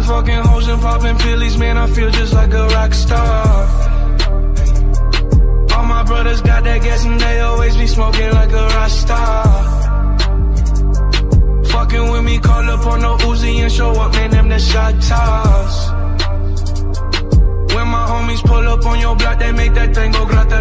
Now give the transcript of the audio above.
fucking hoes and popping pillies, man, I feel just like a rock star. All my brothers got that gas and they always be smoking like a rock star. Fucking with me, call up on the Uzi and show up, man, them the shot toss. When my homies pull up on your block, they make that thing go grata